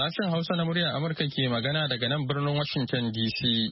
Sashen Hausa na muryar Amurka ke magana daga nan birnin Washington DC.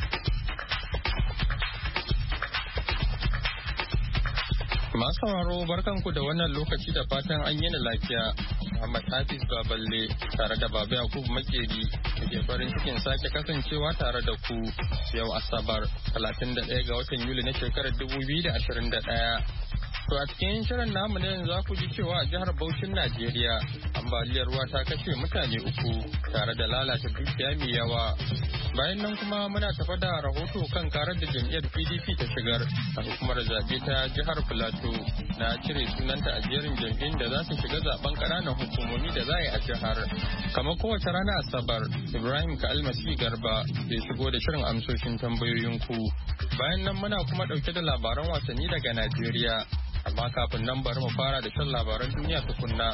Masu sauraro barkanku da wannan lokaci da fatan an yi lafiya. Muhammad Hafiz Baballe tare da Baba Yakubu Makeri ke farin cikin sake kasancewa tare da ku yau Asabar 31 ga watan Yuli na shekarar 2021. To a cikin shirin namu ne za ku ji cewa a jihar Bauchin Najeriya ambaliyar ruwa ta kashe mutane 3 tare da lalata dukiya mai yawa. Bayan nan kuma muna tafa da rahoto kan karar da jam'iyyar PDP ta shigar a hukumar zaɓe ta jihar Filato na cire sunanta a jerin jam'iyyun da za su shiga zaben ƙananan hukumomi da za a yi a jihar. Kamar kowace rana Asabar, Ibrahim Ka'almasi Garba zai shigo da shirin amsoshin tambayoyinku. Bayan nan muna kuma ɗauke da labaran wasanni daga Najeriya. Amma kafin nan bari mu fara da shan labaran duniya tukunna.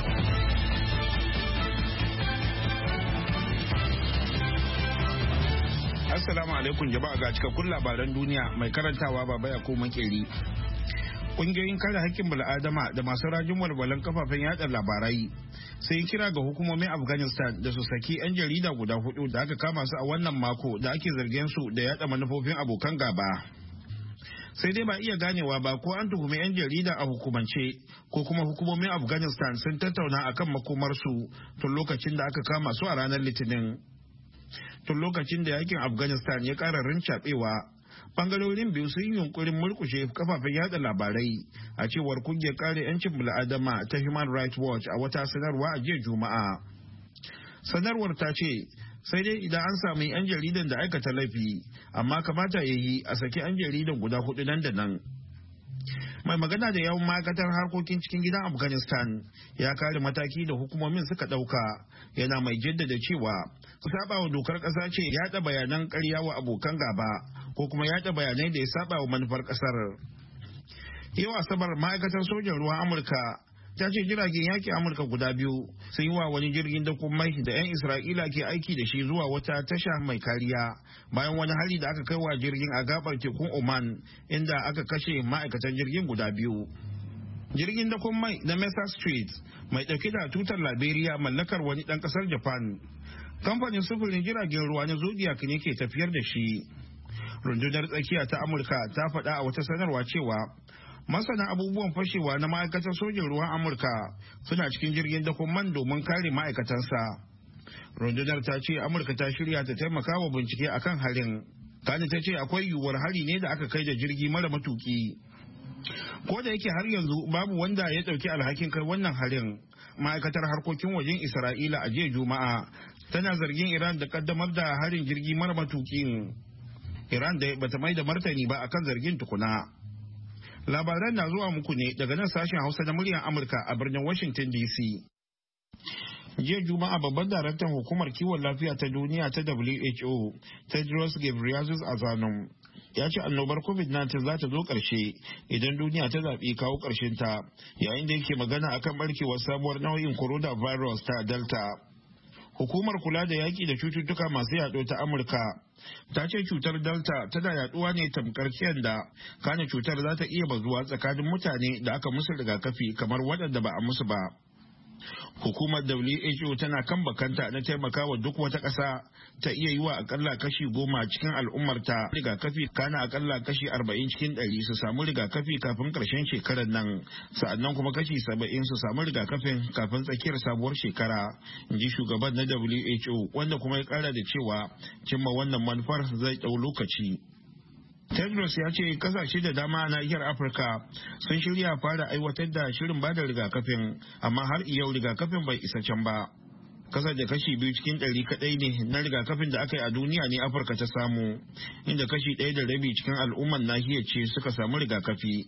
Assalamu alaikum jama'a ga cikakkun labaran duniya mai karantawa Baba Yakubu Makeri. Kungiyoyin kare haƙƙin bil'adama da masu rajin walwalan kafafen yada labarai sai kira ga hukumomin Afghanistan da su saki 'yan jarida guda 4 da aka kama su a wannan mako da ake zargin su da yada manufofin abokan gaba. Sai dai ba iya ganewa ba ko an tuhumi 'yan jarida a hukumance ko kuma hukumomin Afghanistan sun tattauna akan makomarsu tun lokacin da aka kama su a ranar Litinin. Tun lokacin da yakin Afghanistan ya ƙara rincaɓewa, bangarorin biyu sun yi yunkurin murkushe kafafen yada labarai a cewar kungiyar kare 'yancin bil'adama ta Human Rights Watch a wata sanarwa a jiya Juma'a. Sanarwar ta ce sai dai idan an samu 'yan jaridan da aikata laifi, amma kamata ya yi a saki 'yan jaridan guda 4 nan da nan. Mai magana da yawan ma'aikatar harkokin cikin gidan Afghanistan ya kare mataki da hukumomin suka ɗauka, yana mai jaddada cewa su saba wa dokar ƙasa ce yaɗa bayanan ƙarya wa abokan gaba ko kuma yaɗa bayanai da ya saba wa manufar ƙasar. Yau Asabar ma'aikatar sojan ruwan Amurka ta ce jiragen yaƙi Amurka guda 2 sun yi wa wani jirgin dakon mai da 'yan Isra'ila ke aiki da shi zuwa wata tasha mai kariya bayan wani hari da aka kai wa jirgin a gabar tekun Oman inda aka kashe ma'aikatan jirgin guda 2. Jirgin dakon mai na Mesa Street mai ɗauke da tutar Liberia mallakar wani ɗan ƙasar Japan. Kamfanin sufurin jiragen ruwa na Zodiac ne ke tafiyar da shi. Rundunar tsakiya ta Amurka ta faɗa a wata sanarwa cewa masana abubuwan fashewa na ma'aikatar sojin ruwan Amurka suna cikin jirgin dakon man domin kare ma'aikatansa. Rundunar ta ce Amurka ta shirya ta taimaka wa bincike akan harin. Kani ta ce akwai yiwuwar hari ne da aka kai da jirgi mara matuki. Ko da yake har yanzu babu wanda ya ɗauki alhakin kai wannan harin, ma'aikatar harkokin wajen Isra'ila a jiya Juma'a tana zargin Iran da kaddamar da harin jirgi mara matukin. Iran da bata mai da martani ba akan zargin tukuna. Labaran na zuwa muku ne daga nan sashen Hausa na muryar Amurka a birnin Washington DC. Jiya Juma'a babban daraktan hukumar kiwon lafiya ta duniya ta WHO, Tedros Ghebreyesus Adhanom, ya ce annobar COVID-19 za ta zo ƙarshe idan duniya ta zaɓi kawo ta, yayin da yake magana akan barkewar sabuwar nau'in coronavirus ta Delta. Hukumar kula da yaƙi da cututtuka masu yaɗo ta Amurka ta ce cutar Delta tana yaɗuwa ne tamkar da kana cutar za ta iya bazuwa tsakanin mutane da aka musu rigakafi kamar waɗanda ba a musu ba. Hukumar WHO tana kan bakanta na taimakawa duk wata ƙasa ta iya yi wa akalla kashi 10 cikin al'ummarta rigakafi, kana akalla kashi 40 cikin 100 su samu rigakafi kafin ƙarshen shekarar nan, sa'annan kuma kashi 70 su samu rigakafin kafin tsakiyar sabuwar shekara, in ji shugaban na WHO, wanda kuma ya ƙara da cewa cimma wannan manufar zai ɗau lokaci. Tedros ya ce kasashe da dama a nahiyar Afirka sun shirya fara aiwatar da shirin bada rigakafin, amma har yau rigakafin bai isa can ba. Kasar da kashi 2 cikin 100 kadai ne na rigakafin da aka yi a duniya ne Afirka ta samu, inda kashi 1.5 cikin al'umman nahiyar ce suka samu rigakafi.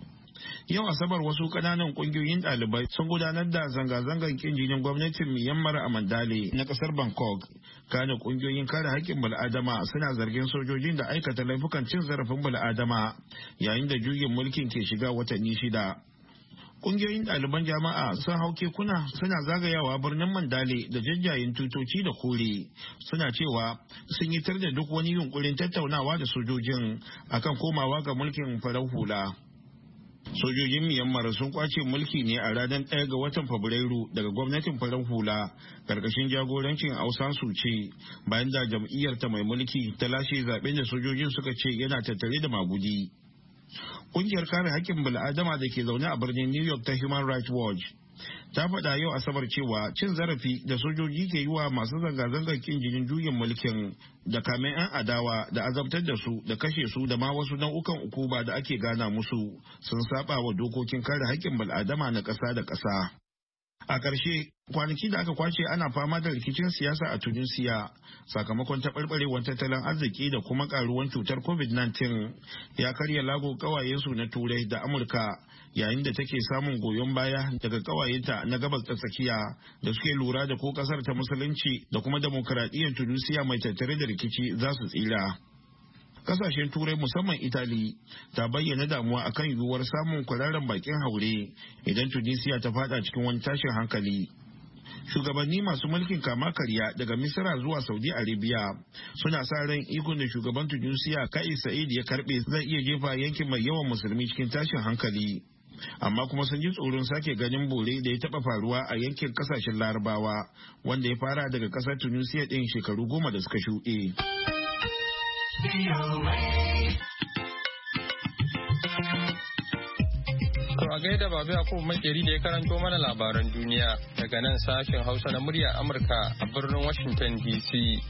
Yau Asabar wasu kananan kungiyoyin ɗalibai sun gudanar da zanga-zangar kin jinin gwamnatin Myanmar a Mandale na kasar Bangkok. Kana kungiyoyin kare haƙƙin bil'adama suna zargin sojojin da aikata laifukan cin zarafin bil'adama yayin da juyin mulkin ke shiga watanni 6. Kungiyoyin ɗaliban jama'a sun hau kekuna suna zagayawa birnin Mandale da jajjayen tutoci da kore, suna cewa sun yi tar da duk wani yunkurin tattaunawa da sojojin akan komawa ga mulkin farar hula. Sojojin Myanmar sun kwace mulki ne a ranar 1 ga watan Fabrairu daga gwamnatin farar hula karkashin jagorancin Aung San Suu Kyi bayan da jam'iyyar ta mai mulki ta lashe zaben da sojojin suka ce yana tattare da magudi. Kungiyar kare haƙƙin bil'adama da ke zaune a birnin New York ta Human Rights Watch ta faɗa yau Asabar cewa cin zarafi da sojoji ke yi wa masu zanga-zangar kin jinin juyin mulkin da kamen 'yan adawa da azabtar da su da kashe su da ma wasu nau'ukan ukuba da ake gana musu sun saba wa dokokin kare haƙƙin bil'adama na ƙasa da ƙasa. A ƙarshe, kwanaki da aka kwace ana fama da rikicin siyasa a Tunisia sakamakon taɓarɓarewar tattalin arziki da kuma ƙaruwan cutar COVID-19 ya karya lago ƙawayensu na Turai da Amurka yayin da take samun goyon baya daga ƙawayenta na gabas ta tsakiya da suke lura da ko ƙasar ta musulunci da kuma demokuraɗiyyar Tunisia mai tattare da rikici za su tsira. Kasashen Turai musamman Italy ta bayyana damuwa akan yiwuwar samun kwararren bakin haure idan Tunisia ta fada cikin wani tashin hankali. Shugabanni masu mulkin kama karya daga Misira zuwa Saudi Arabia suna sa ran ikon da shugaban Tunisia Kais Sa'id ya karbe zai iya jefa yankin mai yawan musulmi cikin tashin hankali. Amma kuma sun ji tsoron sake ganin bore da ya taba faruwa a yankin kasashen Larabawa wanda ya fara daga kasar Tunisia din shekaru 10 da suka shuɗe. To a gaida Babu Yakubu Makeri da ya karanto mana labaran duniya daga nan sashen Hausa na murya Amurka a birnin Washington DC.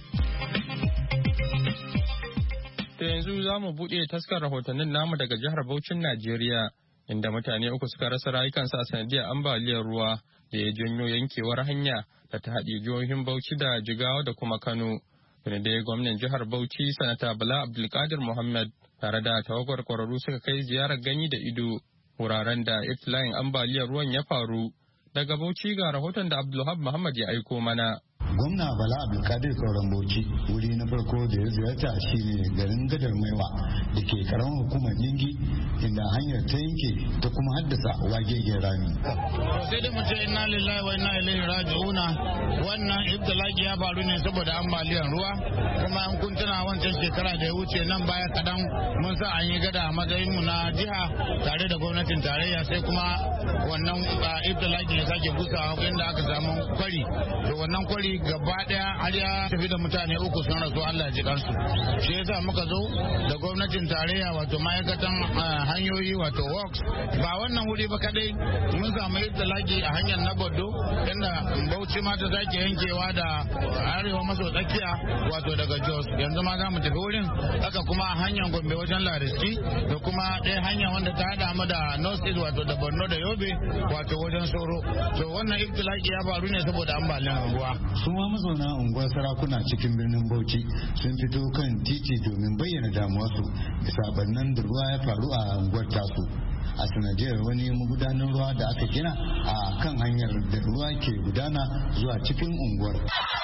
To yanzu za mu buɗe taskar rahotannin namu daga jihar Bauchin Najeriya inda mutane 3 suka rasa rayukansu a sanadiyar ambaliyar ruwa da ya janyo yankewar hanya da ta haɗe jihohin Bauchi da Jigawa da kuma Kano. Dai gwamnan jihar Bauchi Sanata Bala Abdulkadir Muhammad tare da tawagar kwararru suka kai ziyarar gani da ido wuraren da iftila'in ambaliyar ruwan ya faru. Daga Bauchi ga rahoton da Abdulhab Muhammad ya aiko mana. Gwamna Bala Abdulkadir Kauran Bauchi wuri na farko da ya ziyarta shine garin Gadar Maiwa da ke karamar hukumar Ningi inda hanyar ta yanke ta kuma haddasa wagegen rami. Sai dai mu ce inna lillahi wa inna ilaihi raji'una, wannan ibtilaki ya faru ne saboda ambaliyar ruwa, kuma an kun tuna wancan shekara da ya wuce nan baya kadan mun sa an yi gada a matsayin mu na jiha tare da gwamnatin tarayya, sai kuma wannan ibtilaki ya sake busawa inda aka samu kwari. To wannan kwari gaba daya har ya tafi da mutane 3 sun rasu, Allah ya ji kansu. Shi yasa muka zo da gwamnatin tarayya wato ma'aikatan hanyoyi wato works, ba wannan wuri ba kadai mun samu ibtilaki a hanyar na Bodo inda Bauchi ma ta sake yankewa da arewa maso tsakiya wato daga Jos, yanzu ma za mu tafi wurin. Haka kuma hanyar Gombe wajen Lariski da kuma ɗaya hanya wanda ta hada mu da North East wato da Borno da Yobe wato wajen Soro. To wannan ibtilaki ya faru ne saboda ambaliyar ruwa. Su ma mazauna unguwar sarakuna cikin birnin Bauchi sun fito kan titi domin bayyana damuwarsu bisa bannan da ruwa ya faru a unguwar tasu a sanadiyar wani magudanar ruwa da aka gina a kan hanyar da ruwa ke gudana zuwa cikin unguwar.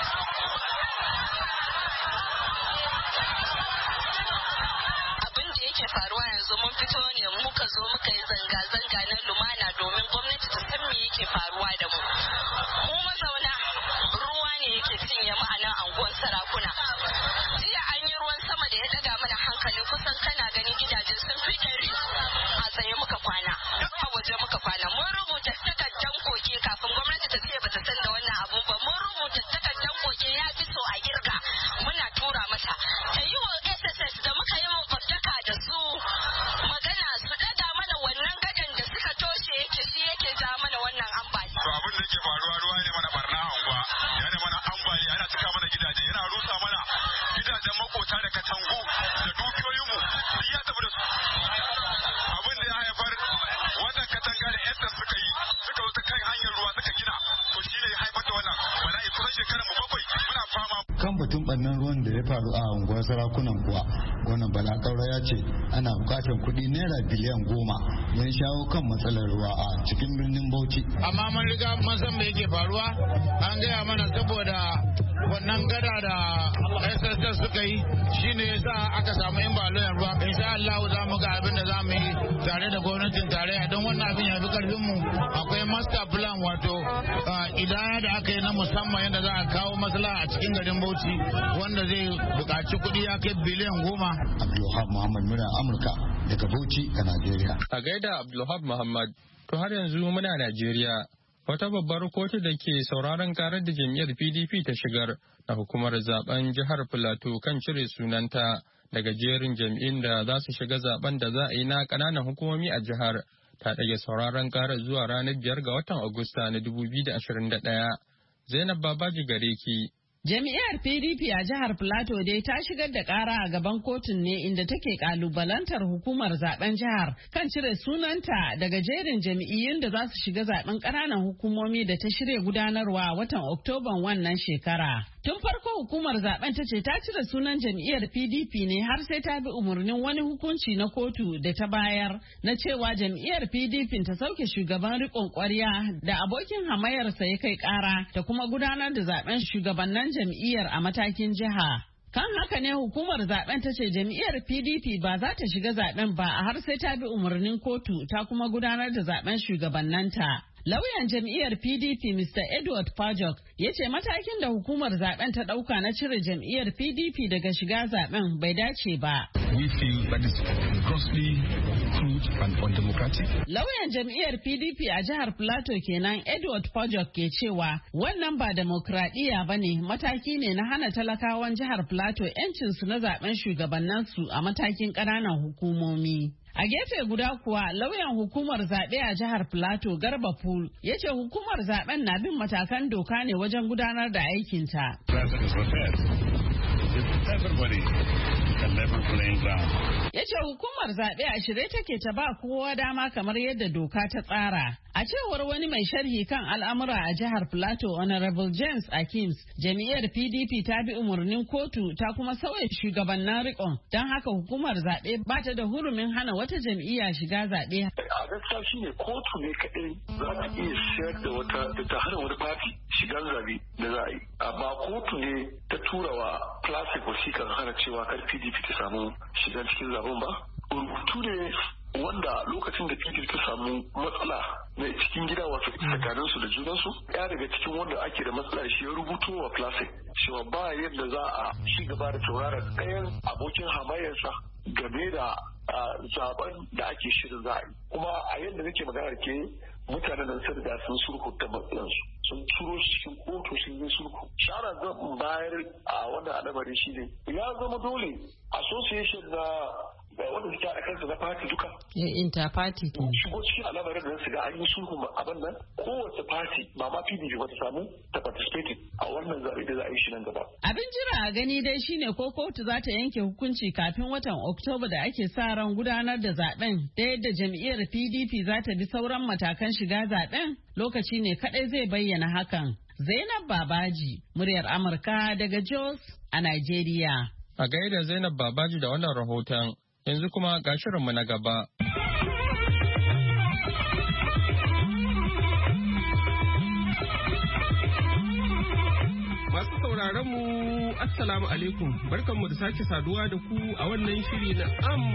Abin da yake faruwa yanzu mun fito ne muka zo muka yi zanga-zanga na lumana domin gwamnati ta san me yake faruwa da mu. Mu mazauna ruwa ne yake cinye mu a nan anguwan sarakuna. Jiya an yi ruwan sama da ya daga mana hankali, kusan kana gani gidaje sun fi 100 a tsaye muka kwana, duk a waje muka kwana. Mun rubuta takardar koke kafin gwamnati ta ce bata san da wannan abun ba. Mun rubuta takardar koke ya fi so a girka muna tura mata. Ta yi wa SSS da muka yi makwabtaka da su magana su daga mana wannan gadan da suka toshe yake ja mana wannan ambaliya. To abin da yake faruwa ruwa ne mana barna a unguwa, yana mana ambaliya, yana cika mana gidaje, yana rusa mana gidajen makota da katangu da dukiyoyinmu duk ya tafi da su. Abin da ya haifar wannan katanga da SS suka yi suka zo ta kan hanyar ruwa suka gina, to shi ne ya haifar da wannan bala'i. Kusan shekarar mu 7 muna fama. Kan batun ɓannan ruwan da ya faru a unguwar sarakunan kuwa, wannan Bala Kaura ya ce ana bukatar kuɗi naira biliyan 10 don shawo kan matsalar ruwa a cikin birnin Bauchi. Amma mun riga mun san me yake faruwa, an gaya mana saboda wannan gada da SSS suka yi shine yasa aka samu ambaliyar ruwa. Insha Allah za mu ga abin da za mu yi tare da gwamnatin tarayya don wannan abin ya fi karfin mu. Akwai master plan wato idan da aka yi na musamman yadda za a kawo maslaha a cikin garin Bauchi wanda zai buƙaci kuɗi ya kai biliyan 10. Abdulwahab Muhammad Mura Amurka daga Bauchi a Najeriya. A gaida Abdulhab Muhammad, to har yanzu muna Najeriya. Wata babbar kotu da ke sauraron karar da jam'iyyar PDP ta shigar na hukumar zaben jihar Filato kan cire sunanta daga jerin jam'in da za su shiga zaben da za a yi na ƙananan hukumomi a jihar ta ɗage sauraron karar zuwa ranar 5 ga watan Agusta na 2021. Zainab Babaji gare ki. Jami'ar PDP a jihar Plateau dai ta shigar da ƙara a gaban kotun ne inda take kalubalantar hukumar zaben jihar kan cire sunanta daga jerin jami'iyyun da za su shiga zaben ƙananan hukumomi da ta shirya gudanarwa a watan Oktoban wannan shekara. Tun farko hukumar zaben ta ce ta cire sunan jam'iyyar PDP ne har sai ta bi umarnin wani hukunci na kotu da ta bayar na cewa jam'iyyar PDP ta sauke shugaban riƙon ƙwarya da abokin hamayarsa ya kai ƙara da kuma gudanar da zaben shugabannin jam'iyyar a matakin jiha. Kan haka ne hukumar zaben ta ce jam'iyyar PDP ba za ta shiga zaben ba a har sai ta bi umarnin kotu ta kuma gudanar da zaben shugabanninta. Lauyan jam'iyyar PDP Mr. Edward Pajok ya ce matakin da hukumar zaben ta ɗauka na cire jam'iyyar PDP daga shiga zaben bai dace ba. We feel that is grossly crude and undemocratic. Lauyan jam'iyyar PDP a jihar Plateau kenan Edward Pajok ke cewa wannan ba demokradiyya ba ne, mataki ne na hana talakawan jihar Plateau 'yancinsu na zaben shugabannansu a matakin ƙananan hukumomi. A gefe guda kuwa lauyan hukumar zaɓe a jihar Plateau Garba Pool ya ce hukumar zaɓen na bin matakan doka ne wajen gudanar da aikinta. Ya ce hukumar zaɓe a shirye take ta ba kowa dama kamar yadda doka ta tsara. A cewar wani mai sharhi kan al'amura a jihar Plateau Honorable James Akims, jami'ar PDP ta bi umarnin kotu ta kuma sauya shugabannin riƙon, don haka hukumar zaɓe ba ta da hurumin hana wata jam'iyya shiga zaɓe. A gaskiya shi ne kotu ne kaɗai za ta iya siyar da wata da ta hana wani fati shigar zaɓe da za a yi. Amma kotu ne ta tura wa classic wasiƙar hana cewa kar PDP ta samu shiga cikin zaɓen ba. Rubutu ne wanda lokacin da PDP ta samu matsala na cikin gida wato tsakanin su da junansu, ya daga cikin wanda ake da matsala shi ya rubuto wa classic cewa ba yadda za a ci gaba da tauraron ɗayan abokin hamayyarsa game da zaben da ake shirin za a yi. Kuma a yadda nake magana ke mutanen nan sun da sun sulhu ta matsalansu sun turo shi cikin kotu sun yi sulhu. Shara zan bayar a wannan al'amari shi ne ya zama dole association na wanda suke a kansu na party duka. Inter-party. Shigo cikin al'amarin da su ga an yi sulhu abin nan kowace party ba ma PDP ba ta samu ta participate a wannan zaɓe da za a yi shi nan gaba. Abin jira a gani dai shine ko kotu za ta yanke hukunci kafin watan Oktoba da ake sa ran gudanar da zaben da yadda jam'iyyar PDP za ta bi sauran matakan shiga zaben lokaci ne kadai zai bayyana hakan. Zainab Babaji, muryar Amurka daga Jos a Nigeria. A gaida Zainab Babaji da wannan rahoton. Yanzu kuma ga shirinmu na gaba. Masu sauraron mu Assalamu alaikum, barkanmu da sake saduwa da ku a wannan shiri na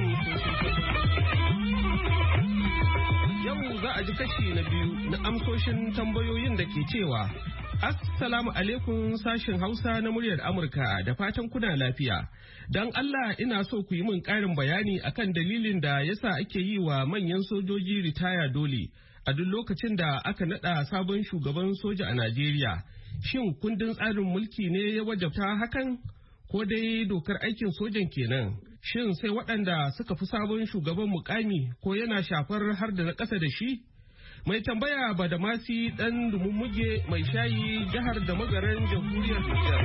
Yau za a ji kashi na biyu na amsoshin tambayoyin da ke cewa Assalamu alaikum sashin Hausa na muryar Amurka da fatan kuna lafiya. Don Allah ina so ku yi min ƙarin bayani akan dalilin da yasa ake yi wa manyan sojoji ritaya dole a duk lokacin da aka naɗa sabon shugaban soja a Najeriya. Shin kundin tsarin mulki ne ya wajabta hakan? Ko dai dokar aikin sojan kenan? Shin sai waɗanda suka fi sabon shugaban mukami ko yana shafar har da na ƙasa da shi? Mai tambaya Badamasi ɗan Dumummuge mai shayi jihar da magaran jamhuriyar Nijar.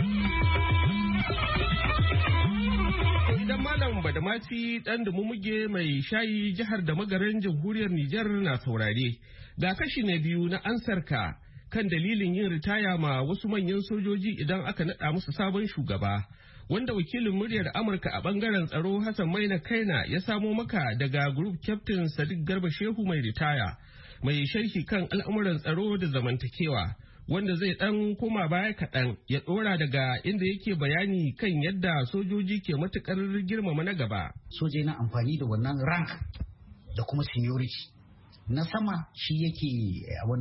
Idan Malam Badamasi ɗan Dumummuge mai shayi jihar da magaran jamhuriyar Nijar na saurare, ga kashi na biyu na ansarka kan dalilin yin ritaya ma wasu manyan sojoji idan aka naɗa musu sabon shugaba. Wanda wakilin muryar Amurka a bangaren tsaro Hassan Maina Kaina ya samo maka daga Group Captain Sadiq Garba Shehu mai ritaya. Mai sharhi kan al'amuran tsaro da zamantakewa wanda zai ɗan koma baya kaɗan ya ɗora daga inda yake bayani kan yadda sojoji ke matuƙar girmama na gaba. Soja yana amfani da wannan rank da kuma seniority na sama shi yake wannan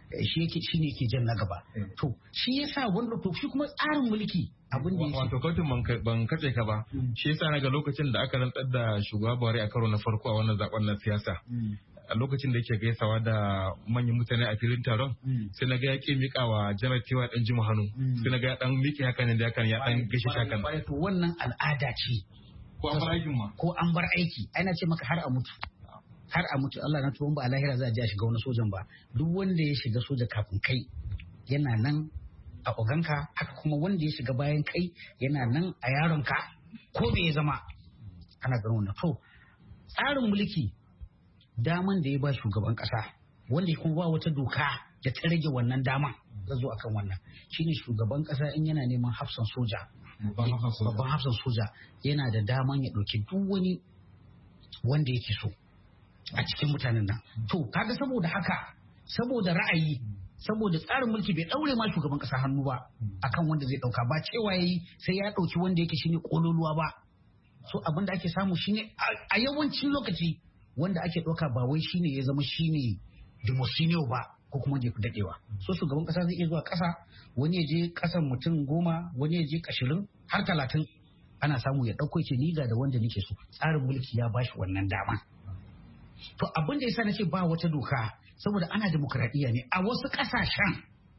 shi ne ke jan na gaba. To shi yasa wanda to shi kuma tsarin mulki abin da wato kautin ban katse ka ba. Shi yasa naga lokacin da aka rantsar da shugaba Buhari a karo na farko a wannan zaben na siyasa. A lokacin da yake gaisawa da manyan mutane a filin taron sai na ga ya ke mika wa janar cewa dan jima hannu sai na ga dan miki haka ne da hakan ya dan gashi shakan. To wannan al'ada ce ko an bar aikin ma ko an bar aiki ana ce maka har a mutu Allah na tuwon ba a lahira za a je a shiga wani sojan ba duk wanda ya shiga soja kafin kai yana nan a oganka haka kuma wanda ya shiga bayan kai yana nan a yaronka ko bai ya zama ana ganin wannan to tsarin mulki daman da ya ba shugaban kasa wanda kuma ba wata doka da ta rage wannan daman ta zo akan wannan shine shugaban kasa in yana neman hafsan soja babban hafsan soja yana da daman ya ɗauki duk wani wanda yake so a cikin mutanen nan to kaga saboda haka saboda ra'ayi saboda tsarin mulki bai daure ma shugaban kasa hannu ba akan wanda zai dauka ba cewa yayi sai ya dauki wanda yake shine kololuwa ba so abin da ake samu shine a yawancin lokaci wanda ake ɗauka ba wai shine ya zama shine demosiniyo ba ko kuma je dadewa so shugaban kasa zai iya zuwa kasa wani ya je kasan mutum 10 wani ya je 20 har 30 ana samu ya dauko ce ni ga da wanda nake so tsarin mulki ya bashi wannan dama to abin da yasa nace ba wata doka saboda ana demokradiyya ne a wasu kasashen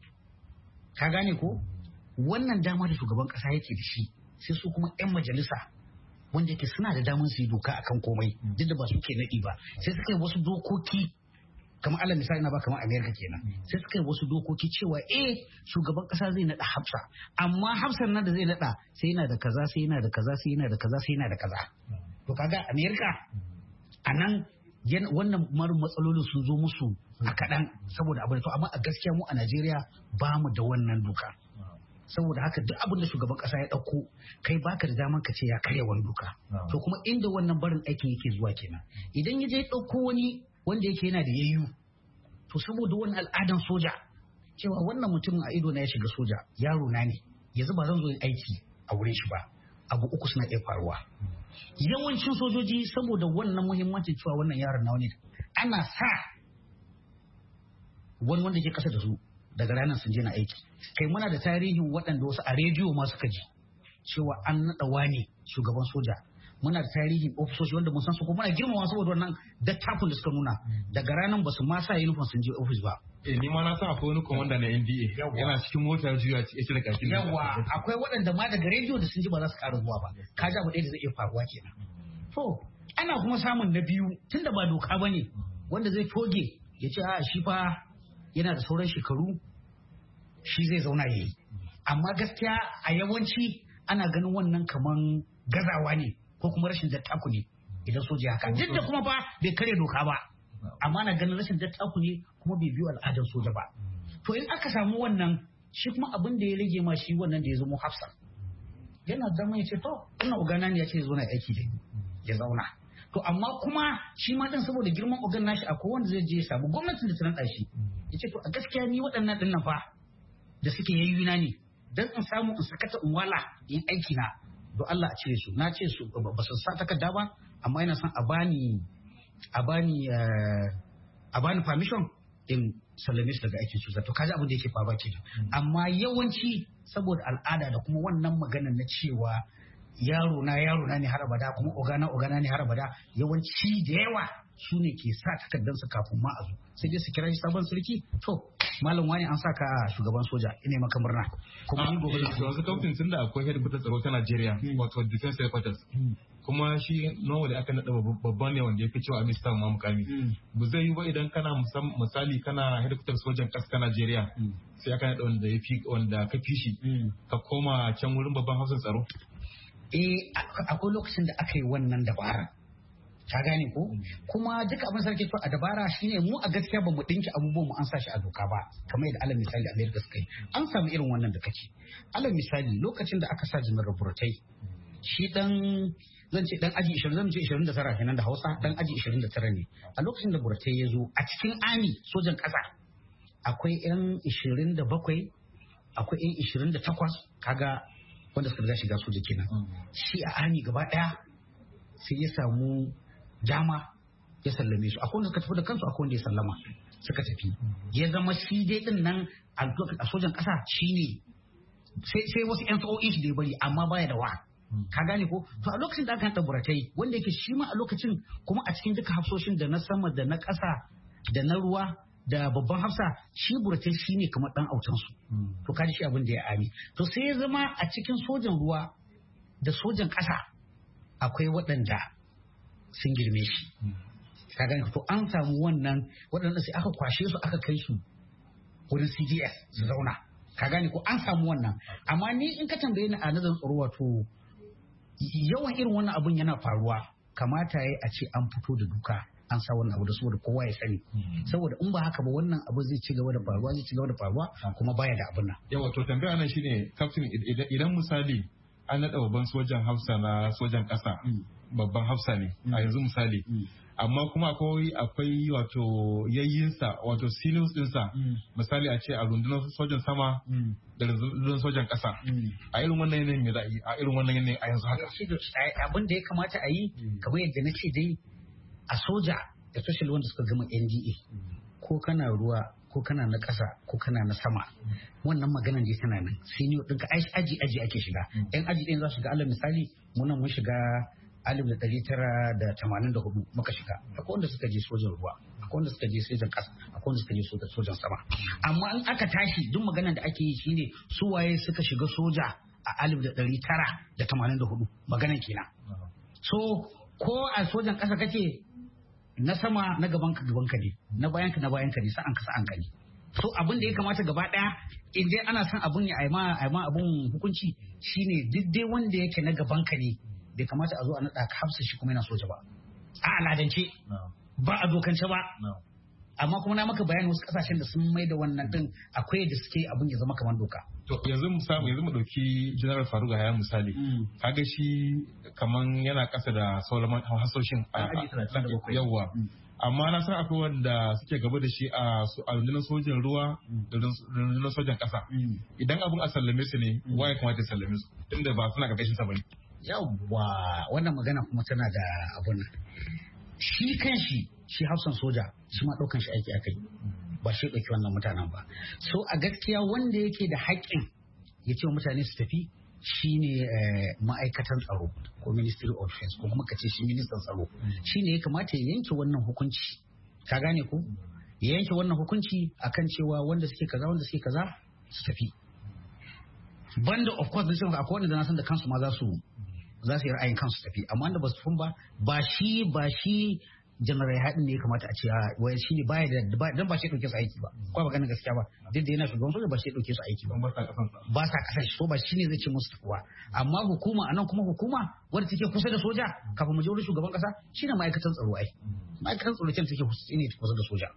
ka gane ko wannan dama da shugaban kasa yake da shi sai su kuma 'yan majalisa wanda yake suna da damar su yi doka akan komai duk da ba su ke naɗi ba sai suka yi wasu dokoki kamar alal misali na ba kamar Amerika kenan sai suka yi wasu dokoki cewa shugaban kasa zai naɗa hafsa amma hafsan nan da zai naɗa sai yana da kaza sai yana da kaza sai yana da kaza sai yana da kaza to kaga Amerika a nan wannan matsalolin sun zo musu a kaɗan saboda abin to amma a gaskiya mu a Najeriya ba mu da wannan doka saboda haka duk abin da shugaban kasa ya dauko kai baka da daman ka ce ya karya wani doka to kuma inda wannan barin aikin yake zuwa kenan idan ya je dauko wani wanda yake yana da yayyu to saboda wannan al'adan soja cewa wannan mutumin a ido na ya shiga soja yaro na ne yanzu ba zan zo aiki a wurin shi ba abu uku suna iya faruwa yawancin sojoji saboda wannan muhimmancin cewa wannan yaron na ne ana sa wani wanda ke kasa da su daga ranar sun je na aiki kai muna da tarihin waɗanda wasu a rediyo ma suka ji cewa an naɗa wani shugaban soja muna da tarihin ofisoshi wanda mun san su kuma muna girmama saboda wannan dattakun da suka nuna daga ranar ba su ma sa uniform sun je ofis ba ni ma na san akwai wani komanda na NDA yana cikin motar juya ce da kakin yawa akwai waɗanda ma daga rediyo da sun ji ba za su ƙara zuwa ba ka ji abu ɗaya da zai iya faruwa kenan to ana kuma samun na biyu tunda ba doka bane wanda zai toge ya ce a shi fa yana da sauran shekaru shi zai zauna ya yi amma gaskiya a yawanci ana ganin wannan kaman gazawa ne ko kuma rashin dattaku ne idan soja haka duk da kuma fa bai kare doka ba amma na ganin rashin dattaku ne kuma bai biyo al'adar soja ba to in aka samu wannan shi kuma abin da ya rage ma shi wannan da ya zama hafsa yana zama ya ce to wannan ogana ne ya ce ya zo na aiki da ya zauna to amma kuma shi ma din saboda girman ogan nashi akwai wanda zai je ya samu gwamnatin da ta naɗa shi ya ce to a gaskiya ni waɗannan ɗin nan fa da suke yayyuna ne don in samu in sakata in wala yin aiki na don Allah a cire su na ce su ba su sa takarda ba amma yana son a bani permission in sallame su daga aikin su zato kaji abin da yake faruwa ke amma yawanci saboda al'ada da kuma wannan magana na cewa yaro na ne har abada kuma ogana ne har abada yawanci da yawa su ne ke sa takardansu kafin ma a zo sai dai su kira shi sabon sarki to malam wani an saka shugaban soja ina maka murna kuma ni gobe da wasu kaftin tunda akwai headquarter tsaro ta Najeriya wato defense headquarters kuma shi nawa da aka nada babban ne wanda ya fi cewa Mr. Mamukami ba zai yi ba idan kana misali kana headquarter sojan ƙasa ta Najeriya sai aka nada wanda ka fi shi ka koma can wurin babban hausan tsaro akwai lokacin da aka yi wannan dabara ka gane ko kuma duka abin sarki to a dabara shine mu a gaskiya ba mu dinki abubuwan mu an sa shi a doka ba kamar yadda alal misali America suka yi an samu irin wannan da kake alal misali lokacin da aka sa General Burtai shi zan ce dan aji 20 zan ce 29 kenan da Hausa dan aji 29 ne a lokacin da Burtai ya zo a cikin ani sojan kasa akwai yan 27 akwai yan 28 kaga wanda suka riga shiga soja kenan shi a ani gaba daya sai ya samu dama ya sallame su akwai wanda suka tafi da kansu akwai wanda ya sallama suka tafi ya zama shi dai din nan a sojan ƙasa shine sai wasu yan sa'o'i shi da ya bari amma baya da wa ka gane ko to a lokacin da aka haɗa buratai wanda yake shi ma a lokacin kuma a cikin duka hafsoshin da na sama da na ƙasa da na ruwa da babban hafsa shi buratai shi ne kamar ɗan autansu to kaji shi abin da ya ami to sai ya zama a cikin sojan ruwa da sojan ƙasa akwai waɗanda sun girme shi ka gane to an samu wannan waɗanda sai aka kwashe su aka kai su wurin CDS su zauna ka gane ko an samu wannan amma ni in ka tambaye ni a nazarin tsaro wato yawan irin wannan abun yana faruwa kamata ya a ce an fito da duka an sa wannan abu da saboda kowa ya sani saboda in ba haka ba wannan abu zai ci gaba da faruwa kuma baya da abun nan yawa to tambaya nan shine captain idan misali an naɗa babban sojan hafsa na sojan ƙasa babban hafsa ne a yanzu misali amma kuma akwai wato yayyinsa wato seniors dinsa misali a ce a rundunar sojan sama da rundunar sojan ƙasa a irin wannan yanayin me za a yi a irin wannan yanayin a yanzu haka abin da ya kamata a yi kamar yadda na ce dai a soja especially wanda suka gama NDA ko kana ruwa ko kana na ƙasa ko kana na sama wannan maganan dai tana nan senior ɗinka aji ake shiga yan aji ɗin za su shiga alal misali mun shiga 1984 muka shiga akwai wanda suka je sojan ruwa akwai wanda suka je sojan ƙasa akwai wanda suka je sojan sama amma in aka tashi duk maganar da ake yi shine su waye suka shiga soja a 1984 maganar kenan so ko a sojan ƙasa kake na sama na gaban ka ne na bayan ka ne sa'an ka ne so abin da ya kamata gaba daya in dai ana son abun ya aima abun hukunci shine duk dai wanda yake na gaban ka ne bai kamata a zo a naɗa ka hafsa shi kuma yana soja ba a aladance ba a dokance ba amma kuma na maka bayani wasu kasashen da sun mai da wannan din akwai da suke abin ya zama kamar doka to yanzu mu dauki General Faruk Yahaya misali kaga shi kaman yana kasa da Solomon Hassoshin a yawa amma na san akwai wanda suke gaba da shi a rundunar sojan ruwa da rundunar sojan kasa idan abin a sallame su ne waye kamata ya sallame su tunda ba suna karkashin sa bane yawwa wannan magana kuma tana da abun nan shi hafsan soja shi ma ɗaukan shi aiki akai ba shi ɗauki wannan mutanen ba so a gaskiya wanda yake da haƙƙin ya ce wa mutane su tafi shine ma'aikatan tsaro ko ministry of defense ko kuma kace shi ministan tsaro shine ya kamata ya yanke wannan hukunci ka gane ko ya yanke wannan hukunci akan cewa wanda suke kaza su tafi banda of course din akwai wanda na san da kansu ma za su yi ra'ayin kansu tafi amma wanda ba su fun ba shi general haɗin ne ya kamata a ce wai shi ne baya da dan ba shi ɗauke su aiki ba ko ba ganin gaskiya ba duk da yana shugaban soja ba shi ɗauke su aiki ba sa kasan shi so ba shi ne zai ce musu tafiwa amma hukuma anan kuma hukuma wadda take kusa da soja kafin mu je wurin shugaban kasa shine ma'aikatan tsaro ma'aikatan tsaro ce take kusa da soja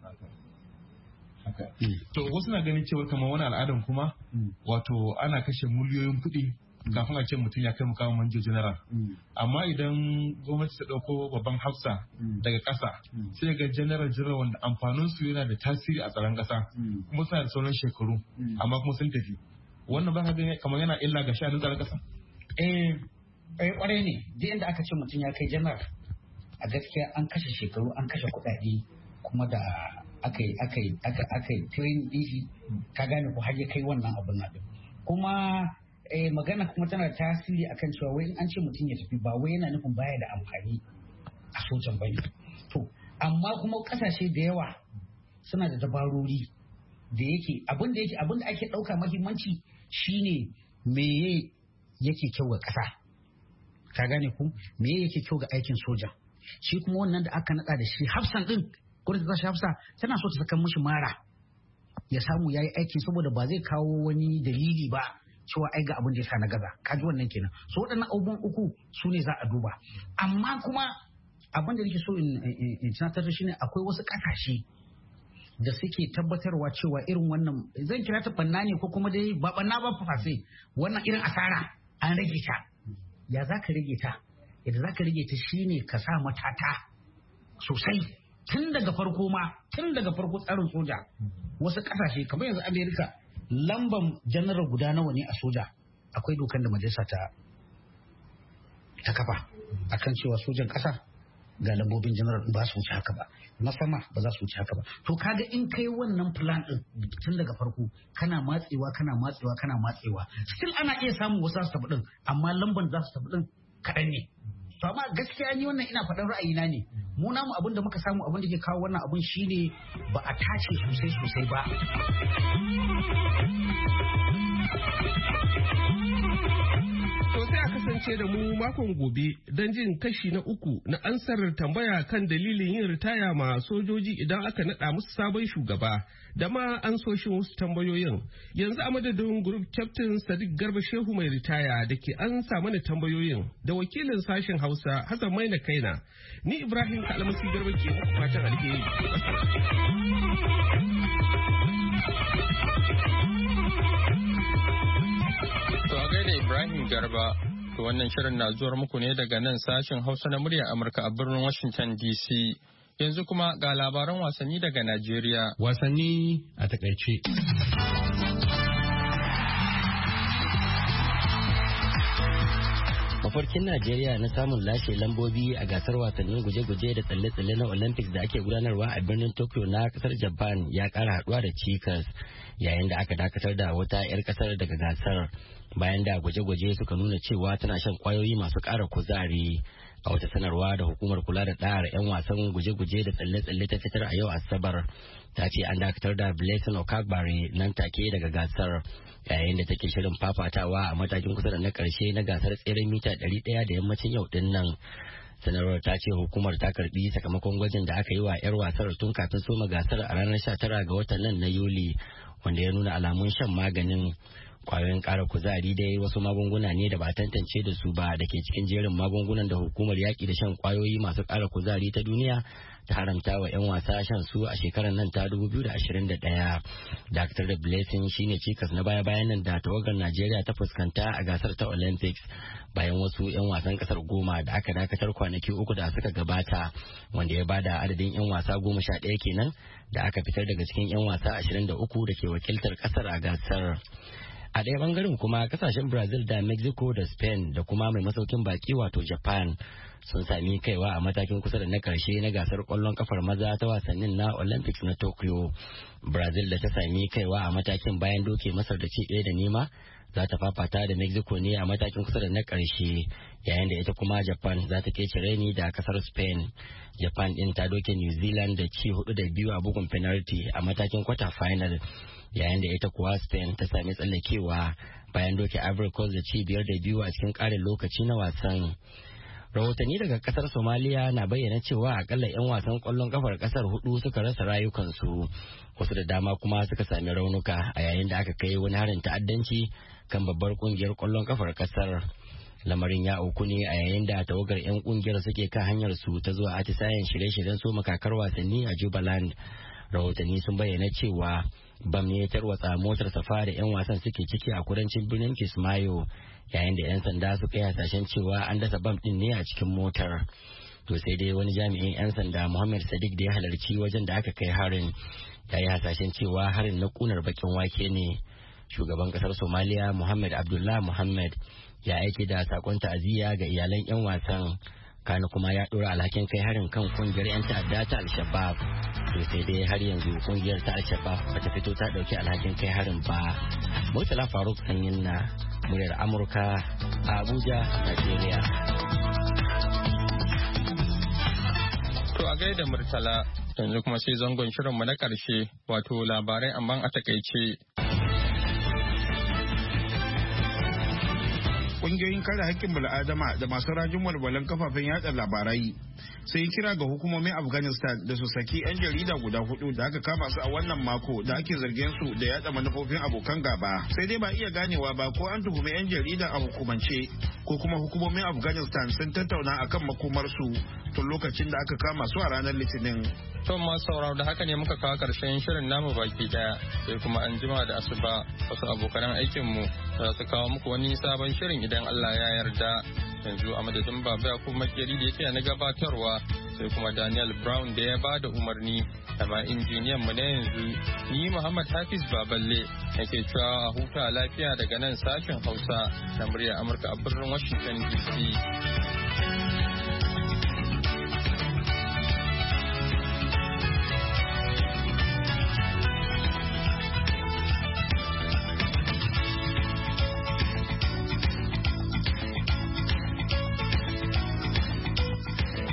to wasu na ganin cewa kamar wani al'adan kuma wato ana kashe miliyoyin kuɗi kafin a ce mutum ya kai mukamin manjo general amma idan gwamnati ta dauko babban hafsa daga kasa sai ga general wanda amfanin su yana da tasiri a tsaron kasa kuma suna da sauran shekaru amma kuma sun tafi wannan ba ka gani kamar yana illa ga sha'anin tsaron kasa kwarai ne duk inda aka ce mutum ya kai general a gaskiya an kashe shekaru an kashe kuɗaɗe kuma da aka yi train ɗin ka gane ko har ya kai wannan abun nan kuma magana kuma tana da tasiri akan cewa wai in an ce mutum ya tafi ba wai yana nufin baya da amfani a sojan bane to amma kuma kasashe da yawa suna da dabarori da abin da ake dauka muhimmanci shine me yake kyau ga kasa ka gane ku me yake kyau ga aikin soja shi kuma wannan da aka nada da shi hafsan din gwamnati ta shi hafsa tana so ta saka mishi mara ya samu yayi aiki saboda ba zai kawo wani dalili ba cewa ai ga abin da ya sa na gaza kaji wannan kenan so waɗannan abubuwan uku su ne za a duba amma kuma abin da nake so in tunatar shi ne akwai wasu ƙasashe da suke tabbatarwa cewa irin wannan zan kira ta banna ne ko kuma dai ba banna ba fafase wannan irin asara an rage ta ya za ka rage ta yadda za ka rage ta shine ka sa matata sosai tun daga farko tsarin soja wasu ƙasashe kamar yanzu Amerika lamban janaral guda nawa ne a soja akwai dokan da majalisa ta kafa akan cewa sojan ƙasa ga lambobin general ba su wuce haka ba, na sama ba za su wuce haka ba. To kaga in kai wannan plan din tun daga farko kana matsewa still ana iya samun wasu su tafi din, amma lamban za su tafi din kaɗan ne. To amma gaskiya ni wannan ina faɗan ra'ayina ne. Mu namu abin da muka samu, abin da ke kawo wannan abin shine ba a tace sosai ba. To sai a kasance da mu makon gobe don jin kashi na 3 na ansar tambaya kan dalilin yin ritaya ma sojoji idan aka naɗa musu sabon shugaba da ma ansoshin wasu tambayoyin. Yanzu a madadin group captain Sadiq Garba Shehu mai ritaya da ke ansa mana tambayoyin da wakilin sashen Hausa Hassan Maina Kaina, ni Ibrahim Kalmasi Garba ke muku fatan alheri. To a gaida Ibrahim Garba, to wannan shirin na zuwar muku ne daga nan sashen Hausa na muryar Amurka a birnin Washington DC. Yanzu kuma ga labaran wasanni daga Najeriya. Wasanni a takaice. Mafarkin Najeriya na samun lashe lambobi a gasar wasannin guje-guje da tsalle-tsalle na Olympics da ake gudanarwa a birnin Tokyo na kasar Japan ya kara haduwa da cikas yayin da aka dakatar da wata 'yar kasar daga gasar bayan da guje-guje suka nuna cewa tana shan kwayoyi masu kara kuzari. A wata sanarwa da hukumar kula da ɗa'ar 'yan wasan guje-guje da tsalle-tsalle ta fitar a yau Asabar ta ce an dakatar da Blessing Okagbare nan take daga gasar yayin da take shirin fafatawa a matakin kusa da na karshe na gasar tseren mita 100 da yammacin yau din nan. Sanarwar ta ce hukumar ta karbi sakamakon gwajin da aka yi wa 'yar wasar tun kafin soma gasar a ranar 19 ga watan nan na Yuli, wanda ya nuna alamun shan maganin. Kwayoyin ƙara kuzari dai wasu magunguna ne da ba tantance da su ba da ke cikin jerin magungunan da hukumar yaƙi da shan kwayoyi masu ƙara kuzari ta duniya ta haramta wa 'yan wasa shan su a shekarar nan ta 2021. Dr. da Blessing shine cikas na baya-bayan nan da tawagar Najeriya ta fuskanta a gasar ta Olympics bayan wasu 'yan wasan kasar 10 da aka dakatar kwanaki 3 da suka gabata, wanda ya bada adadin 'yan wasa 11 kenan da aka fitar daga cikin 'yan wasa 23 da ke wakiltar kasar a gasar. A ɗaya bangaren kuma kasashen Brazil da Mexico da Spain da kuma mai masaukin baki wato Japan sun sami kaiwa a matakin kusa da na karshe na gasar kwallon kafar maza ta wasannin na Olympics na Tokyo. Brazil da ta sami kaiwa a matakin bayan doke Masar da ci 1-0 za ta fafata da Mexico ne a matakin kusa da na karshe, yayin da ita kuma Japan za ta kece raini da kasar Spain. Japan din ta doke New Zealand da ci 4-2 a bugun penalty a matakin quarter final, yayin da ita kuwa Spain ta sami tsallakewa bayan doke Ivory Coast da ci 5-2 a cikin ƙarin lokaci na wasan. Rahotanni daga kasar Somalia na bayyana cewa akalla 'yan wasan kwallon kafar kasar 4 suka rasa rayukansu, wasu da dama kuma suka sami raunuka a yayin da aka kai wani harin ta'addanci kan babbar kungiyar kwallon kafar kasar. Lamarin ya auku ne a yayin da tawagar 'yan kungiyar suke kan hanyar su ta zuwa atisayen shirye-shiryen soma kakar wasanni a Jubaland. Rahotanni sun bayyana cewa bam ne ya tarwatsa motar safa da 'yan wasan suke ciki a kudancin birnin Kismayo, yayin da 'yan sanda suka yi hasashen cewa an dasa bam din ne a cikin motar. To sai dai wani jami'in 'yan sanda Muhammad Sadiq da ya halarci wajen da aka kai harin ya yi hasashen cewa harin na kunar bakin wake ne. Shugaban kasar Somalia Muhammad Abdullah Muhammad ya aiki da sakon ta'aziyya ga iyalan 'yan wasan, kana kuma ya dora alhakin kai harin kan kungiyar 'yan ta'adda ta Al-Shabaab. To sai dai har yanzu kungiyar ta Al-Shabaab bata fito ta dauki alhakin kai harin ba. Murtala Faruk Sanyin na muryar Amurka a Abuja, Nigeria. To a gaida Murtala, yanzu kuma sai zangon shirinmu na ƙarshe wato labarai amma a takaice. Ƙungiyoyin kare haƙƙin bil'adama da masu rajin walwalan kafafen yada labarai sai kira ga hukumomin Afghanistan da su saki 'yan jarida guda 4 da aka kama su a wannan mako da ake zargin su da yada manufofin abokan gaba. Sai dai ba iya ganewa ba ko an tuhumi 'yan jarida a hukumance ko kuma hukumomin Afghanistan sun tattauna akan makomarsu tun lokacin da aka kama su a ranar Litinin. To masu sauraro da haka ne muka kawo karshen shirin namu baki daya, sai kuma an jima da asuba wasu abokan aikinmu za su kawo muku wani sabon shirin idan Allah ya yarda. Yanzu a madadin Baba Yakubu Makeri da yake na gabatarwa, sai kuma Daniel Brown da ya bada umarni da ma injiniyan mu na yanzu, ni Muhammad Hafiz Baballe nake cewa a huta lafiya daga nan sashen Hausa na muryar Amurka a birnin Washington DC.